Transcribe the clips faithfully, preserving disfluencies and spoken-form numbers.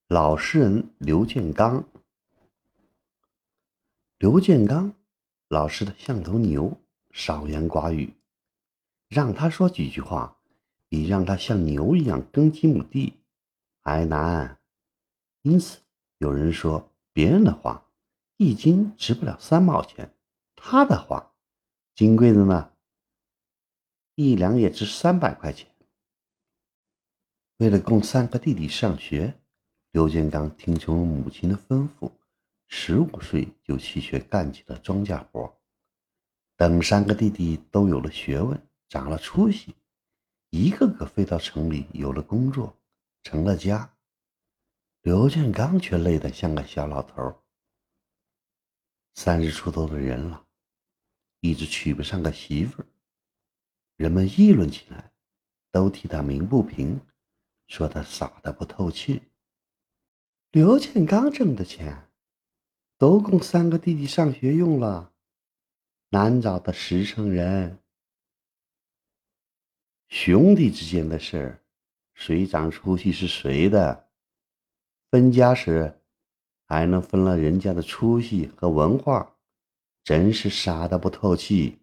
老实人刘建刚。刘建刚老实的像头牛，少言寡语，让他说几句话，比让他像牛一样耕几亩地还难。因此，有人说别人的话一斤值不了三毛钱，他的话金贵的呢，一两也值三百块钱。为了供三个弟弟上学，刘建刚听从母亲的吩咐，十五岁就去学干起了庄稼活。等三个弟弟都有了学问，长了出息，一个个飞到城里，有了工作，成了家。刘建刚却累得像个小老头，三十出头的人了，一直娶不上个媳妇儿。人们议论起来，都替他鸣不平，说他傻得不透气。刘建刚挣的钱都供三个弟弟上学用了，难找的实诚人。兄弟之间的事儿，谁长出息是谁的。分家时还能分了人家的出息和文化，真是傻得不透气。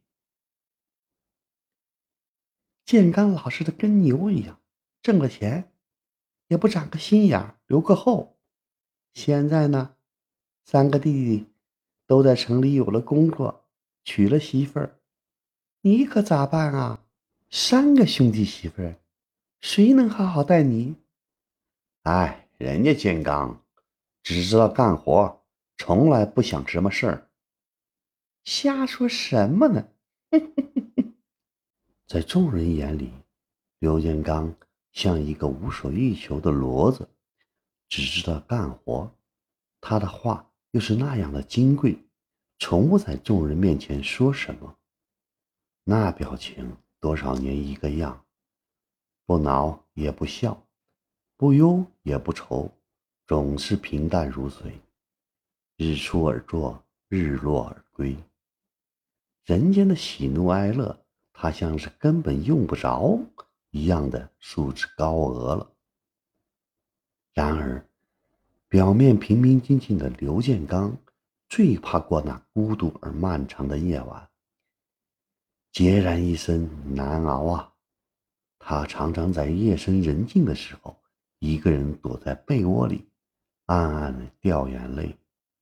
建刚老实的跟牛一样，挣了钱也不长个心眼儿，留个后。现在呢，三个弟弟都在城里有了工作，娶了媳妇儿，你可咋办啊？三个兄弟媳妇儿，谁能好好待你？哎，人家建刚只知道干活，从来不想什么事儿。瞎说什么呢？在众人眼里，刘建刚像一个无所欲求的骡子，只知道干活。他的话又是那样的金贵，从不在众人面前说什么。那表情多少年一个样，不恼也不笑，不忧也不愁，总是平淡如水。日出而作，日落而归。人间的喜怒哀乐，他像是根本用不着一样的束之高额了。然而，表面平平静静的刘建刚，最怕过那孤独而漫长的夜晚。孑然一身难熬啊！他常常在夜深人静的时候，一个人躲在被窝里，暗暗的掉眼泪。